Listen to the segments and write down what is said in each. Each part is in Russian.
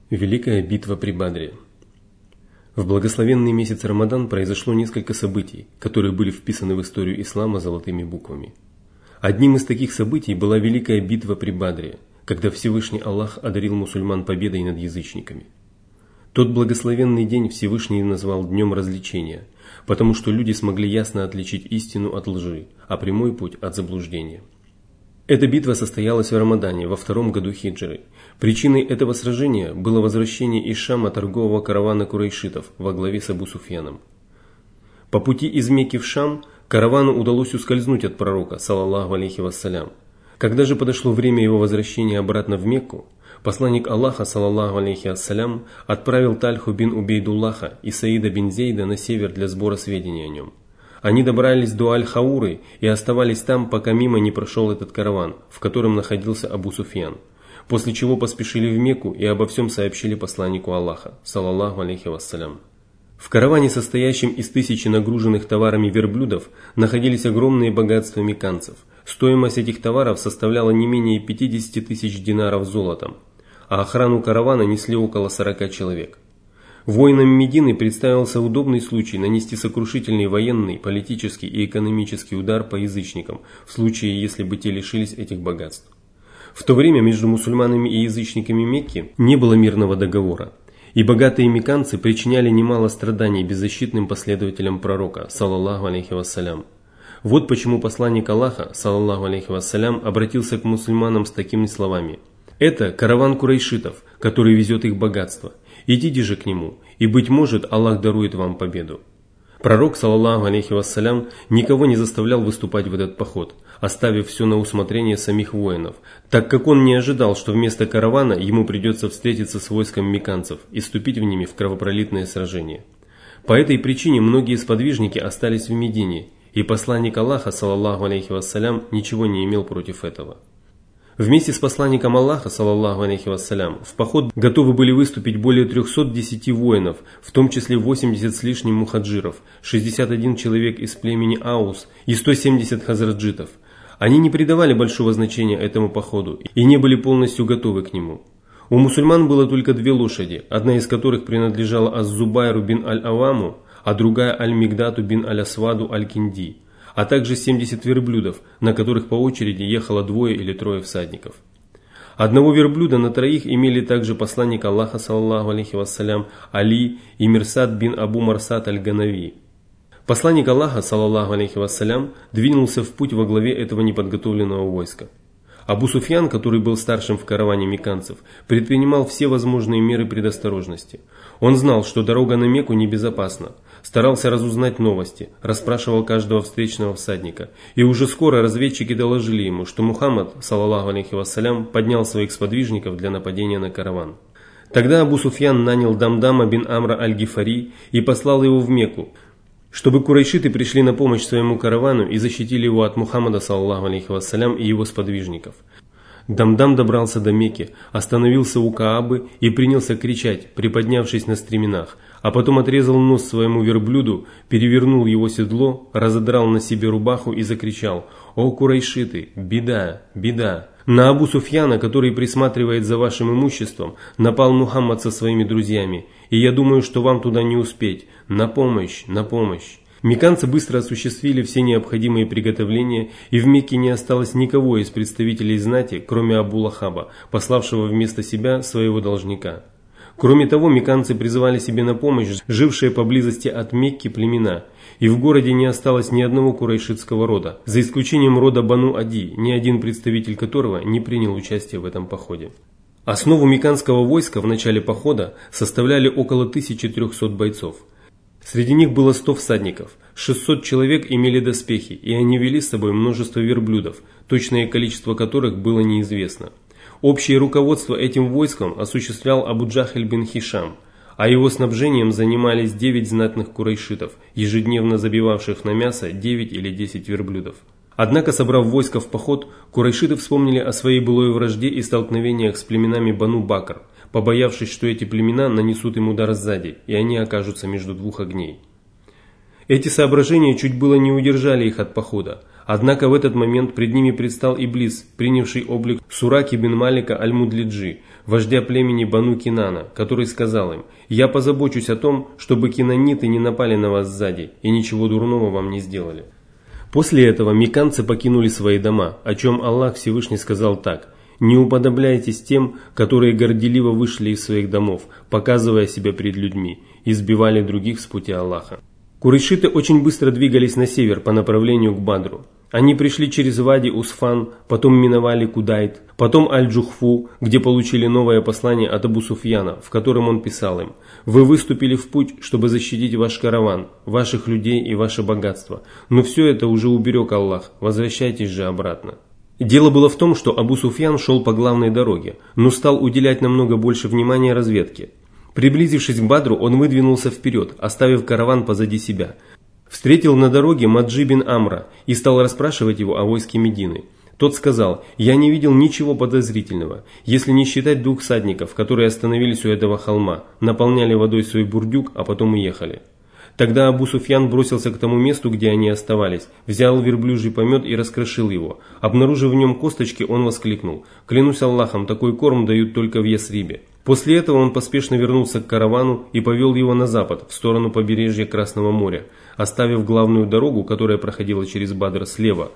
Великая битва при Бадре. В благословенный месяц Рамадан произошло несколько событий, которые были вписаны в историю ислама золотыми буквами. Одним из таких событий была Великая битва при Бадре, когда Всевышний Аллах одарил мусульман победой над язычниками. Тот благословенный день Всевышний назвал днем развлечения, потому что люди смогли ясно отличить истину от лжи, а прямой путь от заблуждения. Эта битва состоялась в Рамадане во втором году хиджры. Причиной этого сражения было возвращение из Шама торгового каравана курайшитов во главе с Абу Суфьяном. По пути из Мекки в Шам каравану удалось ускользнуть от пророка, саллаллаху алейхи вассалям. Когда же подошло время его возвращения обратно в Мекку, посланник Аллаха, саллаллаху алейхи вассалям, отправил Тальху бин Убейдуллаха и Саида бин Зейда на север для сбора сведений о нем. Они добрались до Аль-Хауры и оставались там, пока мимо не прошел этот караван, в котором находился Абу Суфьян, после чего поспешили в Мекку и обо всем сообщили посланнику Аллаха, саллаллаху алейхи вассалям. В караване, состоящем из 1000 нагруженных товарами верблюдов, находились огромные богатства мекканцев. Стоимость этих товаров составляла не менее 50 тысяч динаров золотом, а охрану каравана несли около 40 человек. Воинам Медины представился удобный случай нанести сокрушительный военный, политический и экономический удар по язычникам, в случае, если бы те лишились этих богатств. В то время между мусульманами и язычниками Мекки не было мирного договора, и богатые мекканцы причиняли немало страданий беззащитным последователям пророка, саллаллаху алейхи вассалям. Вот почему посланник Аллаха, саллаллаху алейхи вассалям, обратился к мусульманам с такими словами: «Это караван курайшитов, который везет их богатство. Идите же к нему, и, быть может, Аллах дарует вам победу». Пророк, саллаллаху алейхи вассалям, никого не заставлял выступать в этот поход, оставив все на усмотрение самих воинов, так как он не ожидал, что вместо каравана ему придется встретиться с войском мекканцев и вступить в ними в кровопролитное сражение. По этой причине многие сподвижники остались в Медине, и посланник Аллаха, саллаллаху алейхи вассалям, ничего не имел против этого. Вместе с посланником Аллаха, саллаллаху алейхи вассалям, в поход готовы были выступить более 310 воинов, в том числе 80 с лишним мухаджиров, 61 человек из племени Аус и 170 хазраджитов. Они не придавали большого значения этому походу и не были полностью готовы к нему. У мусульман было только 2 лошади, одна из которых принадлежала Аз-Зубайру бин Аль-Аваму, а другая Аль-Мигдату бин Аль-Асваду Аль-Кинди, а также 70 верблюдов, на которых по очереди ехало 2 или 3 всадников. Одного верблюда на 3 имели также посланник Аллаха, саллаллаху алейхи вассалям, Али и Мирсад бин Абу Марсад аль-Ганави. Посланник Аллаха, саллаллаху алейхи вассалям, двинулся в путь во главе этого неподготовленного войска. Абу Суфьян, который был старшим в караване мекканцев, предпринимал все возможные меры предосторожности. Он знал, что дорога на Мекку небезопасна, старался разузнать новости, расспрашивал каждого встречного всадника, и уже скоро разведчики доложили ему, что Мухаммад, саллаллаху алейхи вассалям, поднял своих сподвижников для нападения на караван. Тогда Абу Суфьян нанял Дамдама бин Амра аль-Гифари и послал его в Мекку, чтобы курайшиты пришли на помощь своему каравану и защитили его от Мухаммада, саллаллаху алейхи вассалям, и его сподвижников. Дамдам добрался до Мекки, остановился у Каабы и принялся кричать, приподнявшись на стременах, а потом отрезал нос своему верблюду, перевернул его седло, разодрал на себе рубаху и закричал: «О курайшиты, беда, беда! На Абу Суфьяна, который присматривает за вашим имуществом, напал Мухаммад со своими друзьями, и я думаю, что вам туда не успеть. На помощь, на помощь!» Мекканцы быстро осуществили все необходимые приготовления, и в Мекке не осталось никого из представителей знати, кроме Абу Лахаба, пославшего вместо себя своего должника. Кроме того, мекканцы призывали себе на помощь жившие поблизости от Мекки племена, и в городе не осталось ни одного курайшитского рода, за исключением рода Бану Ади, ни один представитель которого не принял участие в этом походе. Основу мекканского войска в начале похода составляли около 1300 бойцов. Среди них было 100 всадников, 600 человек имели доспехи, и они вели с собой множество верблюдов, точное количество которых было неизвестно. Общее руководство этим войском осуществлял Абу Джахль бин Хишам, а его снабжением занимались 9 знатных курайшитов, ежедневно забивавших на мясо 9 или 10 верблюдов. Однако, собрав войско в поход, курайшиты вспомнили о своей былой вражде и столкновениях с племенами Бану Бакр, побоявшись, что эти племена нанесут им удар сзади, и они окажутся между 2 огней. Эти соображения чуть было не удержали их от похода, Однако в этот момент пред ними предстал Иблис, принявший облик Сураки бин Малика аль-Мудлиджи, вождя племени Бану Кинана, который сказал им: «Я позабочусь о том, чтобы кинаниты не напали на вас сзади и ничего дурного вам не сделали». После этого мекканцы покинули свои дома, о чем Аллах Всевышний сказал так: «Не уподобляйтесь тем, которые горделиво вышли из своих домов, показывая себя перед людьми, и сбивали других с пути Аллаха». Курайшиты очень быстро двигались на север по направлению к Бадру. Они пришли через Вади Усфан, потом миновали Кудайт, потом Аль-Джухфу, где получили новое послание от Абу Суфьяна, в котором он писал им: «Вы выступили в путь, чтобы защитить ваш караван, ваших людей и ваше богатство, но все это уже уберег Аллах, возвращайтесь же обратно». Дело было в том, что Абу Суфьян шел по главной дороге, но стал уделять намного больше внимания разведке. Приблизившись к Бадру, он выдвинулся вперед, оставив караван позади себя. Встретил на дороге Маджи бин Амра и стал расспрашивать его о войске Медины. Тот сказал: «Я не видел ничего подозрительного, если не считать 2 всадников, которые остановились у этого холма, наполняли водой свой бурдюк, а потом уехали». Тогда Абу Суфьян бросился к тому месту, где они оставались, взял верблюжий помет и раскрошил его. Обнаружив в нем косточки, он воскликнул: «Клянусь Аллахом, такой корм дают только в Ясрибе». После этого он поспешно вернулся к каравану и повел его на запад, в сторону побережья Красного моря, оставив главную дорогу, которая проходила через Бадр, слева,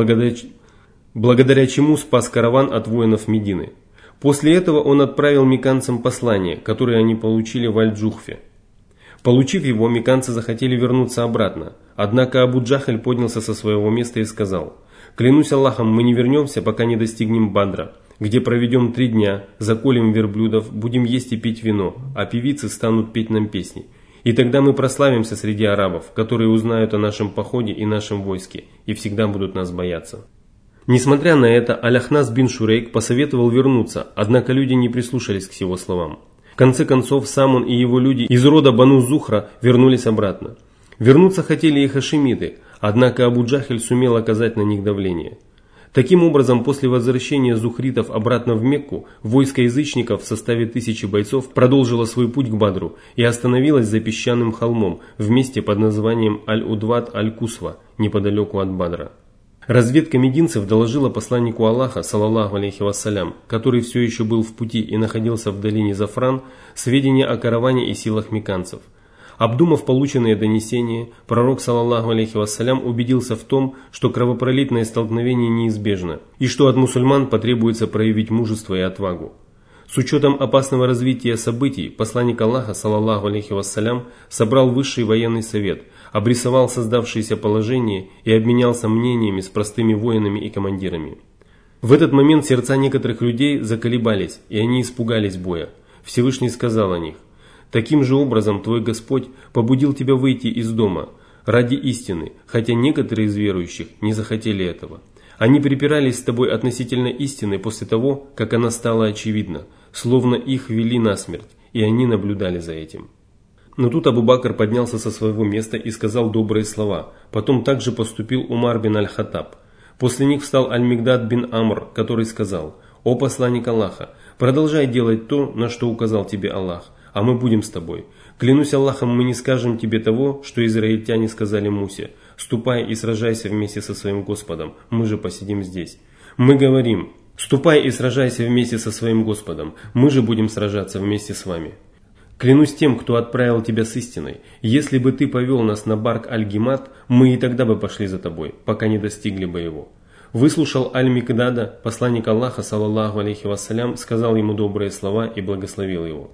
благодаря чему спас караван от воинов Медины. После этого он отправил мекканцам послание, которое они получили в Аль-Джухфе. Получив его, мекканцы захотели вернуться обратно, однако Абу Джахаль поднялся со своего места и сказал: «Клянусь Аллахом, мы не вернемся, пока не достигнем Бадра, где проведем 3 дня, заколем верблюдов, будем есть и пить вино, а певицы станут петь нам песни. И тогда мы прославимся среди арабов, которые узнают о нашем походе и нашем войске, и всегда будут нас бояться». Несмотря на это, Аль-Ахнас бин Шурейк посоветовал вернуться, однако люди не прислушались к его словам. В конце концов, сам он и его люди из рода Бану Зухра вернулись обратно. Вернуться хотели и хашимиты, однако Абу Джахаль сумел оказать на них давление. Таким образом, после возвращения зухритов обратно в Мекку, войско язычников в составе 1000 бойцов продолжило свой путь к Бадру и остановилось за песчаным холмом в месте под названием Аль-Удват Аль-Кусва, неподалеку от Бадра. Разведка мединцев доложила посланнику Аллаха, саллаллаху алейхи вассалям, который все еще был в пути и находился в долине Зафран, сведения о караване и силах мекканцев. Обдумав полученные донесения, пророк, саллаллаху алейхи вассалям, убедился в том, что кровопролитное столкновение неизбежно, и что от мусульман потребуется проявить мужество и отвагу. С учетом опасного развития событий, посланник Аллаха, саллаллаху алейхи вассалям, собрал высший военный совет, обрисовал создавшееся положение и обменялся мнениями с простыми воинами и командирами. В этот момент сердца некоторых людей заколебались, и они испугались боя. Всевышний сказал о них: «Таким же образом твой Господь побудил тебя выйти из дома ради истины, хотя некоторые из верующих не захотели этого. Они припирались с тобой относительно истины после того, как она стала очевидна, словно их вели насмерть, и они наблюдали за этим». Но тут Абу Бакр поднялся со своего места и сказал добрые слова. Потом также поступил Умар бин Аль-Хаттаб. После них встал Аль-Мигдад бин Амр, который сказал: «О посланник Аллаха, продолжай делать то, на что указал тебе Аллах, а мы будем с тобой. Клянусь Аллахом, мы не скажем тебе того, что израильтяне сказали Мусе: ступай и сражайся вместе со своим Господом, мы же посидим здесь. Мы говорим: ступай и сражайся вместе со своим Господом, мы же будем сражаться вместе с вами. Клянусь тем, кто отправил тебя с истиной, если бы ты повел нас на Барк Аль-Гимат, мы и тогда бы пошли за тобой, пока не достигли бы его». Выслушал Аль-Микдада, посланник Аллаха, саллаллаху алейхи вассалям, сказал ему добрые слова и благословил его.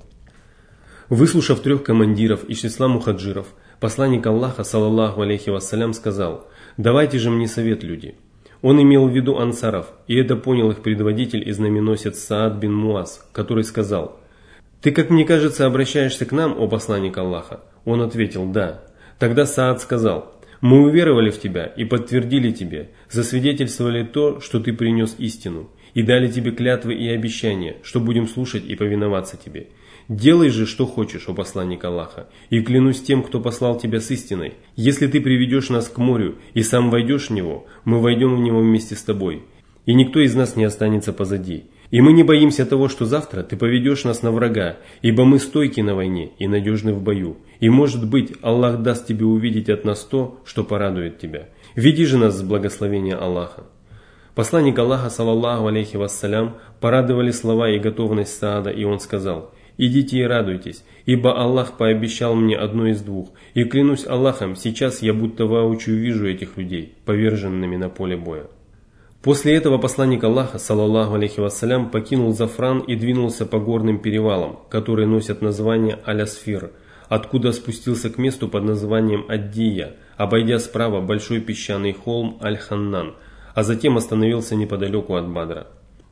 Выслушав 3 командиров из числа мухаджиров, посланник Аллаха, саллаллаху алейхи вассалям, сказал: «Давайте же мне совет, люди». Он имел в виду ансаров, и это понял их предводитель и знаменосец Саад бин Муаз, который сказал: «Ты, как мне кажется, обращаешься к нам, о посланник Аллаха?» Он ответил: «Да». Тогда Саад сказал: «Мы уверовали в тебя и подтвердили тебе, засвидетельствовали то, что ты принес истину, и дали тебе клятвы и обещания, что будем слушать и повиноваться тебе. Делай же, что хочешь, о посланник Аллаха, и клянусь тем, кто послал тебя с истиной, если ты приведешь нас к морю и сам войдешь в него, мы войдем в него вместе с тобой, и никто из нас не останется позади. И мы не боимся того, что завтра ты поведешь нас на врага, ибо мы стойки на войне и надежны в бою. И может быть, Аллах даст тебе увидеть от нас то, что порадует тебя. Веди же нас с благословения Аллаха». Посланник Аллаха, саллаллаху алейхи вассалям, порадовали слова и готовность Саада, и он сказал: «Идите и радуйтесь, ибо Аллах пообещал мне одно из двух, и клянусь Аллахом, сейчас я будто воочию вижу этих людей, поверженными на поле боя». После этого посланник Аллаха, саллаллаху алейхи вассалям, покинул Зафран и двинулся по горным перевалам, которые носят название Аль-Асфир, откуда спустился к месту под названием Аддия, обойдя справа большой песчаный холм Аль-Ханнан, а затем остановился неподалеку от Бадра.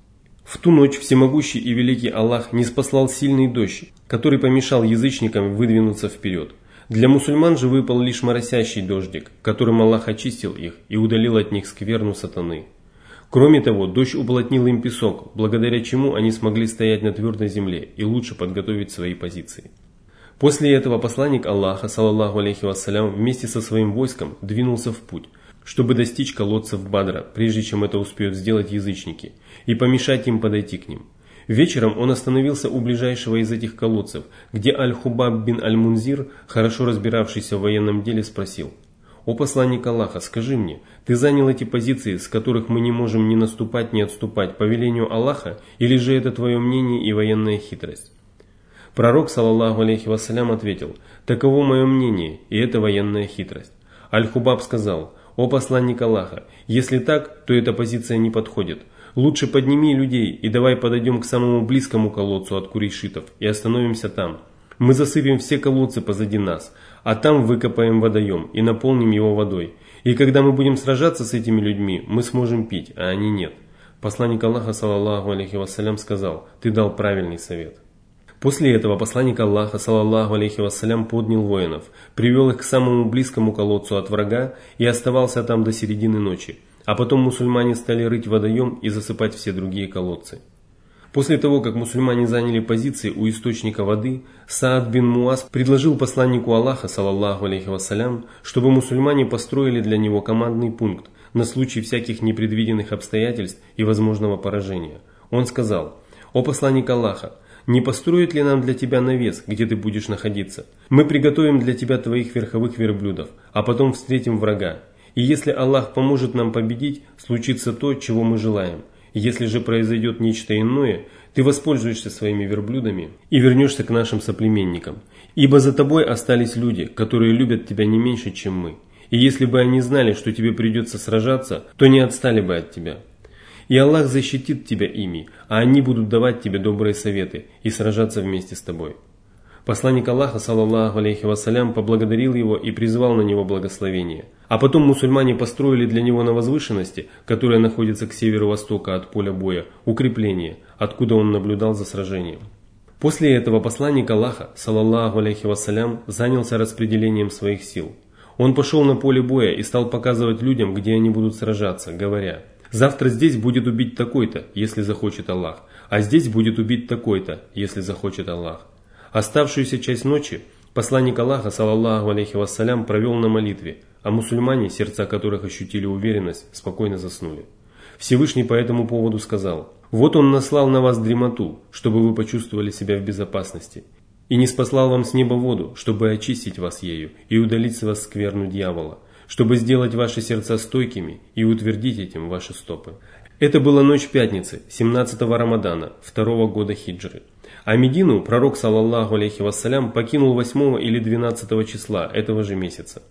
В ту ночь всемогущий и великий Аллах ниспослал сильный дождь, который помешал язычникам выдвинуться вперед. Для мусульман же выпал лишь моросящий дождик, которым Аллах очистил их и удалил от них скверну сатаны. Кроме того, дождь уплотнил им песок, благодаря чему они смогли стоять на твердой земле и лучше подготовить свои позиции. После этого посланник Аллаха, саллаллаху алейхи вассалям, вместе со своим войском двинулся в путь, чтобы достичь колодцев Бадра, прежде чем это успеют сделать язычники, и помешать им подойти к ним. Вечером он остановился у ближайшего из этих колодцев, где Аль-Хубаб бин Аль-Мунзир, хорошо разбиравшийся в военном деле, спросил: «О посланник Аллаха, скажи мне, ты занял эти позиции, с которых мы не можем ни наступать, ни отступать, по велению Аллаха, или же это твое мнение и военная хитрость?» Пророк, саллаллаху алейхи вассалям, ответил: «Таково мое мнение, и это военная хитрость». Аль-Хубаб сказал: «О посланник Аллаха, если так, то эта позиция не подходит. Лучше подними людей и давай подойдем к самому близкому колодцу от курейшитов и остановимся там. Мы засыпем все колодцы позади нас, а там выкопаем водоем и наполним его водой. И когда мы будем сражаться с этими людьми, мы сможем пить, а они нет». Посланник Аллаха, саллаллаху алейхи вассалям, сказал: «Ты дал правильный совет». После этого посланник Аллаха, саллаллаху алейхи вассалям, поднял воинов, привел их к самому близкому колодцу от врага и оставался там до середины ночи, а потом мусульмане стали рыть водоем и засыпать все другие колодцы. После того, как мусульмане заняли позиции у источника воды, Саад бин Муаз предложил посланнику Аллаха, саллаллаху алейхи вассалям, чтобы мусульмане построили для него командный пункт на случай всяких непредвиденных обстоятельств и возможного поражения. Он сказал: «О посланник Аллаха, не построит ли нам для тебя навес, где ты будешь находиться? Мы приготовим для тебя твоих верховых верблюдов, а потом встретим врага. И если Аллах поможет нам победить, случится то, чего мы желаем. Если же произойдет нечто иное, ты воспользуешься своими верблюдами и вернешься к нашим соплеменникам. Ибо за тобой остались люди, которые любят тебя не меньше, чем мы. И если бы они знали, что тебе придется сражаться, то не отстали бы от тебя. И Аллах защитит тебя ими, а они будут давать тебе добрые советы и сражаться вместе с тобой». Посланник Аллаха, саллаллаху алейхи вассалям, поблагодарил его и призвал на него благословение. А потом мусульмане построили для него на возвышенности, которая находится к северо-востока от поля боя, укрепление, откуда он наблюдал за сражением. После этого посланник Аллаха, саллаллаху алейхи вассалям, занялся распределением своих сил. Он пошел на поле боя и стал показывать людям, где они будут сражаться, говоря: «Завтра здесь будет убить такой-то, если захочет Аллах, а здесь будет убить такой-то, если захочет Аллах». Оставшуюся часть ночи посланник Аллаха, саллаллаху алейхи вассалям, провел на молитве, а мусульмане, сердца которых ощутили уверенность, спокойно заснули. Всевышний по этому поводу сказал: «Вот Он наслал на вас дремоту, чтобы вы почувствовали себя в безопасности, и ниспослал вам с неба воду, чтобы очистить вас ею и удалить с вас скверну дьявола, чтобы сделать ваши сердца стойкими и утвердить этим ваши стопы». Это была ночь пятницы, 17-го Рамадана, 2-го года хиджры. А Медину пророк, саллаллаху алейхи вассалям, покинул 8 или 12 числа этого же месяца.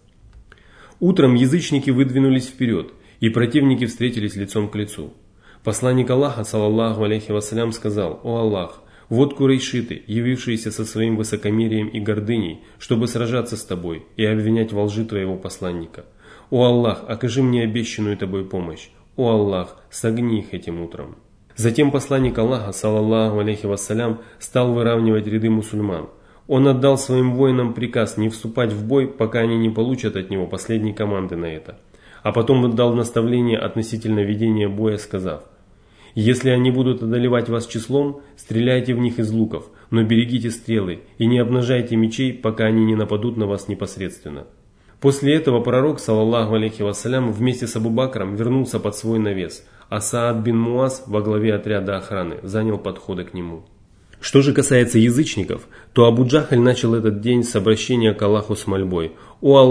Утром язычники выдвинулись вперед, и противники встретились лицом к лицу. Посланник Аллаха, саллаллаху алейхи вассалям, сказал: «О Аллах, вот курейшиты, явившиеся со своим высокомерием и гордыней, чтобы сражаться с тобой и обвинять во лжи твоего посланника. О Аллах, окажи мне обещанную тобой помощь. О Аллах, согни их этим утром». Затем посланник Аллаха, саллаллаху алейхи вассалям, стал выравнивать ряды мусульман. Он отдал своим воинам приказ не вступать в бой, пока они не получат от него последней команды на это. А потом он дал наставление относительно ведения боя, сказав: «Если они будут одолевать вас числом, стреляйте в них из луков, но берегите стрелы и не обнажайте мечей, пока они не нападут на вас непосредственно». После этого пророк, саллаллаху алейхи вассалям, вместе с Абу Бакром вернулся под свой навес, а Саад бин Муаз во главе отряда охраны занял подходы к нему. Что же касается язычников, то Абу Джахаль начал этот день с обращения к Аллаху с мольбой: «О Аллах,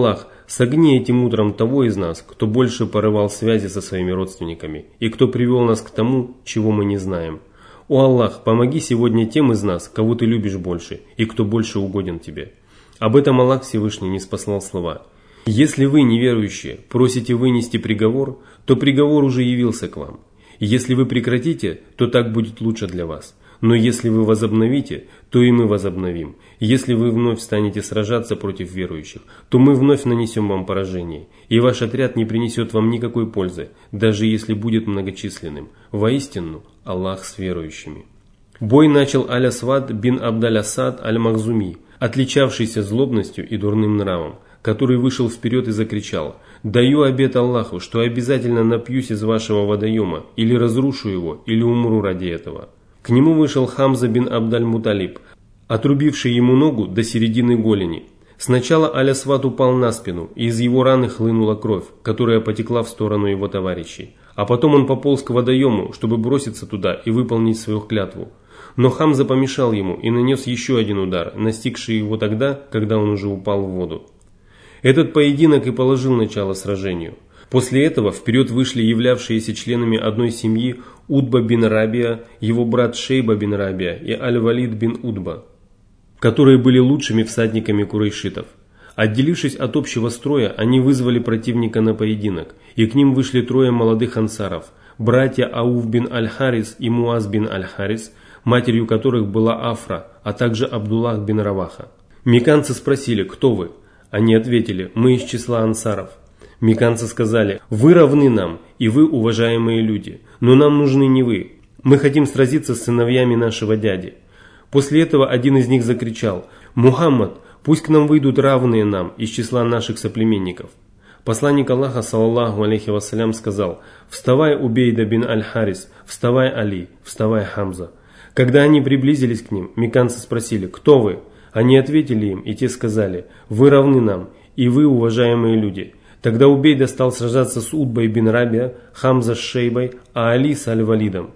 согни этим утром того из нас, кто больше порывал связи со своими родственниками, и кто привел нас к тому, чего мы не знаем. О Аллах, помоги сегодня тем из нас, кого ты любишь больше, и кто больше угоден тебе». Об этом Аллах Всевышний ниспослал слова: «Если вы, неверующие, просите вынести приговор, то приговор уже явился к вам. Если вы прекратите, то так будет лучше для вас. Но если вы возобновите, то и мы возобновим. Если вы вновь станете сражаться против верующих, то мы вновь нанесем вам поражение, и ваш отряд не принесет вам никакой пользы, даже если будет многочисленным. Воистину, Аллах с верующими». Бой начал Аль-Асвад бин Абдаль-Асад Аль-Махзуми, отличавшийся злобностью и дурным нравом, который вышел вперед и закричал: «Даю обет Аллаху, что обязательно напьюсь из вашего водоема, или разрушу его, или умру ради этого». К нему вышел Хамза бин Абдаль-Муталиб, отрубивший ему ногу до середины голени. Сначала Аль-Асвад упал на спину, и из его раны хлынула кровь, которая потекла в сторону его товарищей. А потом он пополз к водоему, чтобы броситься туда и выполнить свою клятву. Но Хамза помешал ему и нанес еще один удар, настигший его тогда, когда он уже упал в воду. Этот поединок и положил начало сражению. После этого вперед вышли являвшиеся членами одной семьи Утба бин Рабия, его брат Шейба бин Рабия и Аль-Валид бин Утба, которые были лучшими всадниками курайшитов. Отделившись от общего строя, они вызвали противника на поединок, и к ним вышли трое молодых ансаров, братья Ауф бин Аль-Харис и Муаз бин Аль-Харис, матерью которых была Афра, а также Абдуллах бин Раваха. Мекканцы спросили: «Кто вы?» Они ответили: «Мы из числа ансаров». Мекканцы сказали: «Вы равны нам, и вы уважаемые люди, но нам нужны не вы. Мы хотим сразиться с сыновьями нашего дяди». После этого один из них закричал: «Мухаммад, пусть к нам выйдут равные нам из числа наших соплеменников». Посланник Аллаха, саллаллаху алейхи вассалям, сказал: «Вставай, Убейда бин Аль-Харис, вставай, Али, вставай, Хамза». Когда они приблизились к ним, мекканцы спросили: «Кто вы?» Они ответили им, и те сказали: «Вы равны нам, и вы уважаемые люди». Тогда Убейда стал сражаться с Утбой бин Рабия, Хамза с Шейбой, а Али с Аль-Валидом.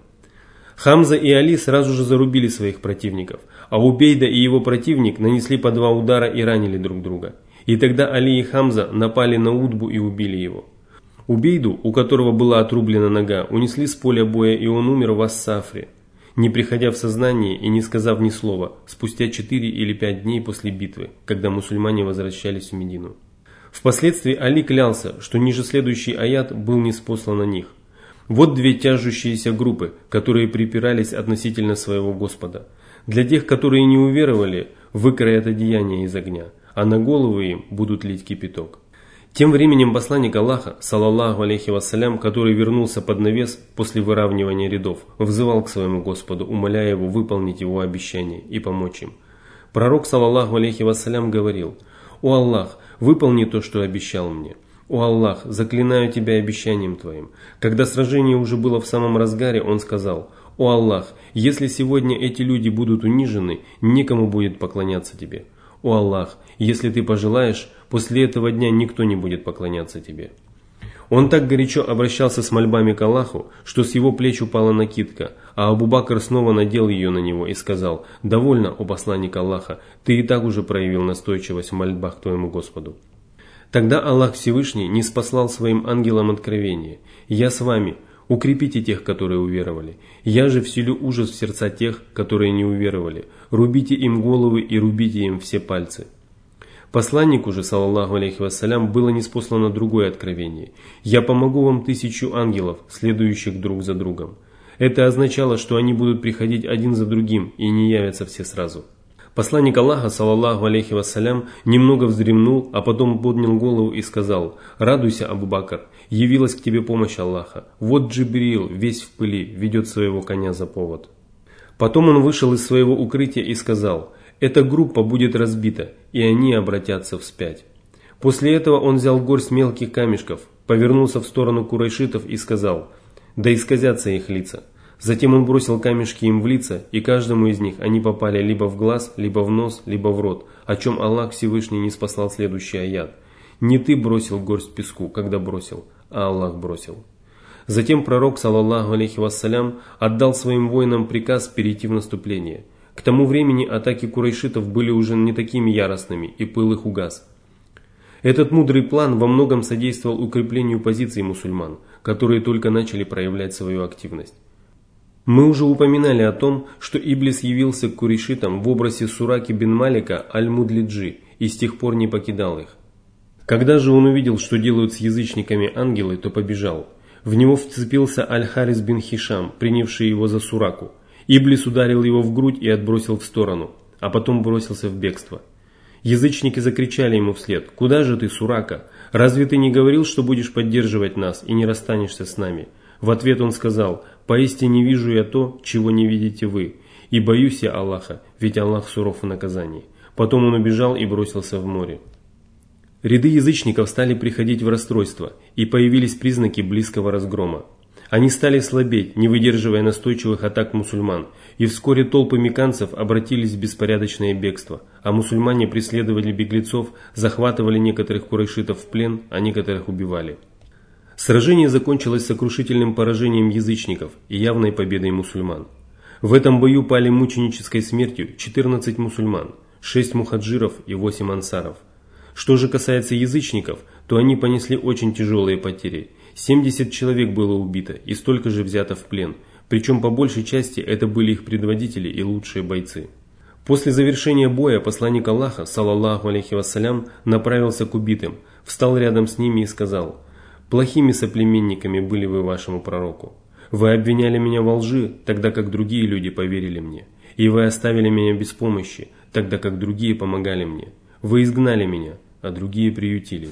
Хамза и Али сразу же зарубили своих противников, а Убейда и его противник нанесли по 2 удара и ранили друг друга. И тогда Али и Хамза напали на Утбу и убили его. Убейду, у которого была отрублена нога, унесли с поля боя, и он умер в Ас-Сафре, не приходя в сознание и не сказав ни слова, спустя 4 или 5 дней после битвы, когда мусульмане возвращались в Медину. Впоследствии Али клялся, что ниже следующий аят был ниспослан на них. Вот 2 тяжущиеся группы, которые припирались относительно своего Господа. Для тех, которые не уверовали, выкроят одеяния из огня, а на головы им будут лить кипяток. Тем временем посланник Аллаха, саллаллаху алейхи вассалям, который вернулся под навес после выравнивания рядов, взывал к своему Господу, умоляя его выполнить его обещание и помочь им. Пророк, саллаллаху алейхи вассалям, говорил: «О Аллах, выполни то, что обещал мне. О Аллах, заклинаю тебя обещанием твоим». Когда сражение уже было в самом разгаре, он сказал: «О Аллах, если сегодня эти люди будут унижены, некому будет поклоняться тебе. О Аллах, если ты пожелаешь, после этого дня никто не будет поклоняться тебе». Он так горячо обращался с мольбами к Аллаху, что с его плеч упала накидка, а Абу-Бакр снова надел ее на него и сказал: «Довольно, о посланник Аллаха, ты и так уже проявил настойчивость в мольбах к твоему Господу». Тогда Аллах Всевышний ниспослал своим ангелам откровение: «Я с вами, укрепите тех, которые уверовали. Я же вселю ужас в сердца тех, которые не уверовали. Рубите им головы и рубите им все пальцы». Посланнику же, саллаллаху алейхи вассалям, было ниспослано другое откровение: «Я помогу вам 1000 ангелов, следующих друг за другом». Это означало, что они будут приходить один за другим и не явятся все сразу. Посланник Аллаха, саллаллаху алейхи вассалям, немного вздремнул, а потом поднял голову и сказал: «Радуйся, Абу-Бакр, явилась к тебе помощь Аллаха. Вот Джибрил, весь в пыли, ведет своего коня за повод». Потом он вышел из своего укрытия и сказал: «Эта группа будет разбита, и они обратятся вспять». После этого он взял горсть мелких камешков, повернулся в сторону курайшитов и сказал: «Да исказятся их лица». Затем он бросил камешки им в лица, и каждому из них они попали либо в глаз, либо в нос, либо в рот, о чем Аллах Всевышний ниспослал следующий аят: «Не ты бросил горсть песку, когда бросил, а Аллах бросил». Затем пророк, саллаллаху алейхи вассалям, отдал своим воинам приказ перейти в наступление. К тому времени атаки курайшитов были уже не такими яростными, и пыл их угас. Этот мудрый план во многом содействовал укреплению позиций мусульман, которые только начали проявлять свою активность. Мы уже упоминали о том, что Иблис явился к курейшитам в образе Сураки бин Малика аль-Мудлиджи и с тех пор не покидал их. Когда же он увидел, что делают с язычниками ангелы, то побежал. В него вцепился Аль-Харис бин Хишам, принявший его за Сураку. Иблис ударил его в грудь и отбросил в сторону, а потом бросился в бегство. Язычники закричали ему вслед: «Куда же ты, Сурака? Разве ты не говорил, что будешь поддерживать нас и не расстанешься с нами?» В ответ он сказал: «Поистине вижу я то, чего не видите вы, и боюсь я Аллаха, ведь Аллах суров в наказании». Потом он убежал и бросился в море. Ряды язычников стали приходить в расстройство, и появились признаки близкого разгрома. Они стали слабеть, не выдерживая настойчивых атак мусульман, и вскоре толпы мекканцев обратились в беспорядочное бегство, а мусульмане преследовали беглецов, захватывали некоторых курайшитов в плен, а некоторых убивали. Сражение закончилось сокрушительным поражением язычников и явной победой мусульман. В этом бою пали мученической смертью 14 мусульман, 6 мухаджиров и 8 ансаров. Что же касается язычников, то они понесли очень тяжелые потери. 70 человек было убито и столько же взято в плен, причем по большей части это были их предводители и лучшие бойцы. После завершения боя посланник Аллаха, саллаллаху алейхи вассалям, направился к убитым, встал рядом с ними и сказал: «Плохими соплеменниками были вы вашему пророку. Вы обвиняли меня во лжи, тогда как другие люди поверили мне, и вы оставили меня без помощи, тогда как другие помогали мне. Вы изгнали меня, а другие приютили».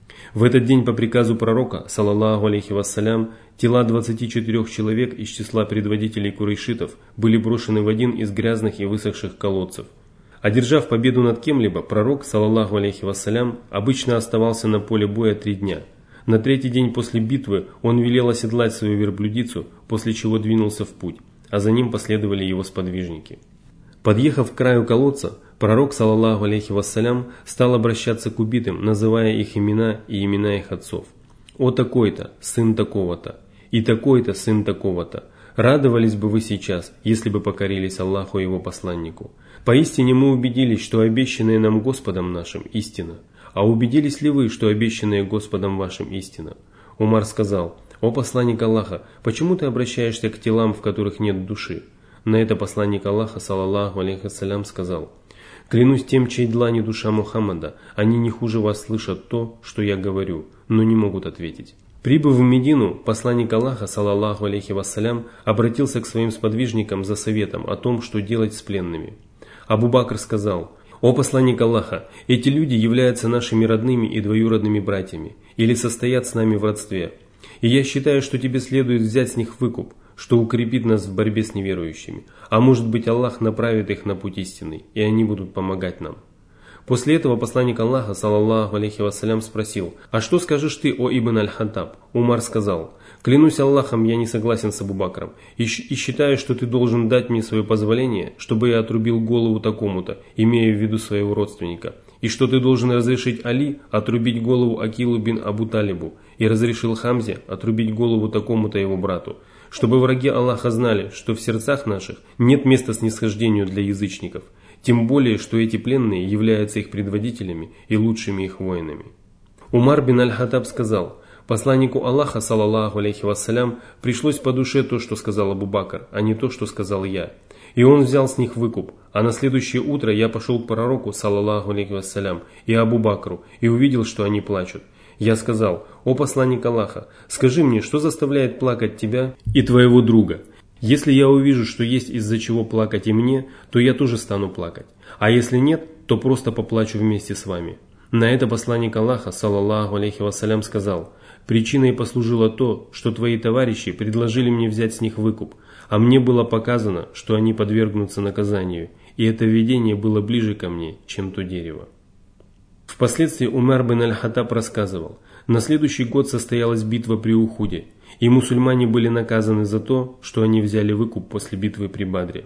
В этот день по приказу пророка, саллаллаху алейхи вассалям, тела 24 человек из числа предводителей курайшитов были брошены в один из грязных и высохших колодцев. Одержав победу над кем-либо, пророк, саллаллаху алейхи вассалям, обычно оставался на поле боя 3 дня. На 3-й день после битвы он велел оседлать свою верблюдицу, после чего двинулся в путь, а за ним последовали его сподвижники. Подъехав к краю колодца, пророк, саллаллаху алейхи вассалям, стал обращаться к убитым, называя их имена и имена их отцов. «О такой-то, сын такого-то, и такой-то, сын такого-то, радовались бы вы сейчас, если бы покорились Аллаху и его посланнику. Поистине мы убедились, что обещанное нам Господом нашим истина. А убедились ли вы, что обещанное Господом вашим истина?» Умар сказал: «О посланник Аллаха, почему ты обращаешься к телам, в которых нет души?» На это посланник Аллаха, саллаллаху алейхи вассалям, сказал: «Клянусь тем, чьей длани душа Мухаммада, они не хуже вас слышат то, что я говорю, но не могут ответить». Прибыв в Медину, посланник Аллаха, саллаллаху алейхи вассалям, обратился к своим сподвижникам за советом о том, что делать с пленными. Абу Бакр сказал: «О посланник Аллаха, эти люди являются нашими родными и двоюродными братьями, или состоят с нами в родстве. И я считаю, что тебе следует взять с них выкуп, что укрепит нас в борьбе с неверующими, а может быть Аллах направит их на путь истинный, и они будут помогать нам». После этого посланник Аллаха, саллаллаху алейхи вассалям, спросил: «А что скажешь ты, о Ибн аль-Хаттаб?» Умар сказал: «Клянусь Аллахом, я не согласен с Абу Бакром и считаю, что ты должен дать мне свое позволение, чтобы я отрубил голову такому-то, имея в виду своего родственника, и что ты должен разрешить Али отрубить голову Акилу бин Абу Талибу и разрешил Хамзе отрубить голову такому-то его брату, чтобы враги Аллаха знали, что в сердцах наших нет места снисхождению для язычников, тем более, что эти пленные являются их предводителями и лучшими их воинами». Умар бин аль-Хаттаб сказал: «Посланнику Аллаха, саллаллаху алейхи вассалям, пришлось по душе то, что сказал Абу Бакр, а не то, что сказал я. И он взял с них выкуп, а на следующее утро я пошел к пророку, саллаллаху алейхи вассалям, и Абу Бакру, и увидел, что они плачут. Я сказал: «О посланник Аллаха, скажи мне, что заставляет плакать тебя и твоего друга? Если я увижу, что есть из-за чего плакать и мне, то я тоже стану плакать, а если нет, то просто поплачу вместе с вами». На это посланник Аллаха, саллаллаху алейхи вассалям, сказал: «Причиной послужило то, что твои товарищи предложили мне взять с них выкуп, а мне было показано, что они подвергнутся наказанию, и это видение было ближе ко мне, чем то дерево». Впоследствии Умар бин аль-Хаттаб рассказывал: на следующий год состоялась битва при Ухуде, и мусульмане были наказаны за то, что они взяли выкуп после битвы при Бадре.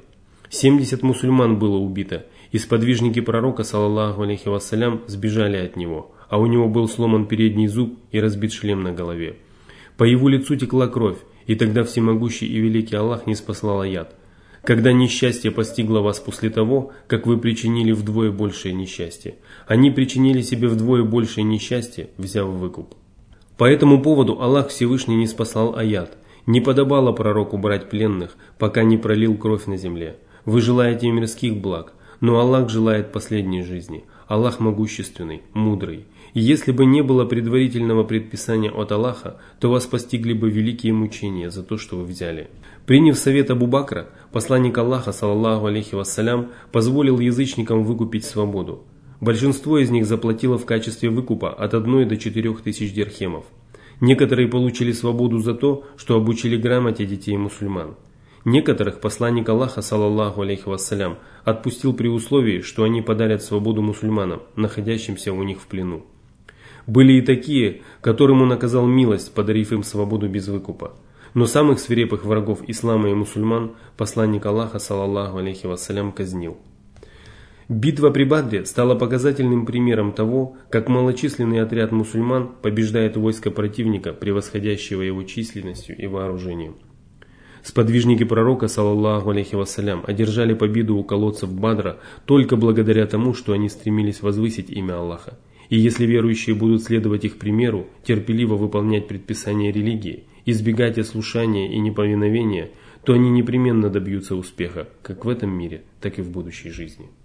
70 мусульман было убито, и сподвижники пророка, саллаллаху алейхи вассалям, сбежали от него, а у него был сломан передний зуб и разбит шлем на голове. По его лицу текла кровь, и тогда всемогущий и великий Аллах ниспослал аят: когда несчастье постигло вас после того, как вы причинили вдвое большее несчастье. Они причинили себе вдвое большее несчастье, взяв выкуп. По этому поводу Аллах Всевышний не спасал аят. Не подобало пророку брать пленных, пока не пролил кровь на земле. Вы желаете мирских благ, но Аллах желает последней жизни. Аллах могущественный, мудрый. И если бы не было предварительного предписания от Аллаха, то вас постигли бы великие мучения за то, что вы взяли. Приняв совет Абу Бакра, посланник Аллаха, саллаллаху алейхи вассалям, позволил язычникам выкупить свободу. Большинство из них заплатило в качестве выкупа от 1 до 4 тысяч дирхемов. Некоторые получили свободу за то, что обучили грамоте детей мусульман. Некоторых посланник Аллаха, саллаллаху алейхи вассалям, отпустил при условии, что они подарят свободу мусульманам, находящимся у них в плену. Были и такие, которым он оказал милость, подарив им свободу без выкупа. Но самых свирепых врагов ислама и мусульман посланник Аллаха, саллаллаху алейхи вассалям, казнил. Битва при Бадре стала показательным примером того, как малочисленный отряд мусульман побеждает войско противника, превосходящего его численностью и вооружением. Сподвижники пророка, саллаллаху алейхи вассалям, одержали победу у колодцев Бадра только благодаря тому, что они стремились возвысить имя Аллаха. И если верующие будут следовать их примеру, терпеливо выполнять предписания религии, избегать ослушания и неповиновения, то они непременно добьются успеха, как в этом мире, так и в будущей жизни.